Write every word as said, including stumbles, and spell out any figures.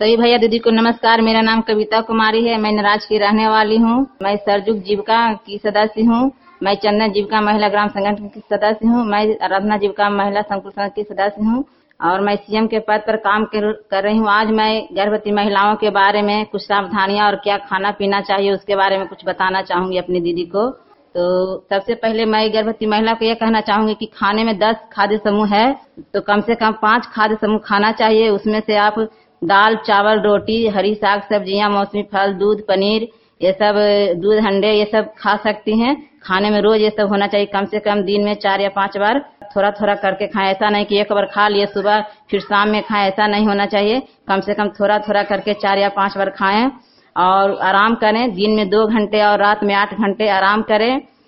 सभी भैया दीदी को नमस्कार। मेरा नाम कविता कुमारी है। मैं नराज की रहने वाली हूँ। मैं सरजुग जीविका की सदस्य हूँ। मैं चंदन जीविका महिला ग्राम संगठन की सदस्य हूँ। मैं आराधना जीविका महिला संकुल संघ की सदस्य हूँ और मैं सीएम के पद पर काम कर, कर रही हूँ। आज मैं गर्भवती महिलाओं के बारे में कुछ सावधानियां और क्या खाना पीना चाहिए उसके बारे में कुछ बताना चाहूंगी अपनी दीदी को। तो सबसे पहले मैं गर्भवती महिला को यह कहना चाहूंगी कि खाने में दस खाद्य समूह है तो कम से कम पांच खाद्य समूह खाना चाहिए। उसमें से आप दाल, चावल, रोटी, हरी साग सब्जियां, मौसमी फल, दूध, पनीर, ये सब, दूध, अंडे, ये सब खा सकती हैं। खाने में रोज ये सब होना चाहिए। कम से कम दिन में चार या पांच बार थोड़ा थोड़ा करके खाएं। ऐसा नहीं कि एक बार खा लिए सुबह फिर शाम में खाएं, ऐसा नहीं होना चाहिए। कम से कम थोड़ा थोड़ा करके चार या पांच बार खाएं और आराम करें। दिन में दो घंटे और रात में आठ घंटे आराम करें।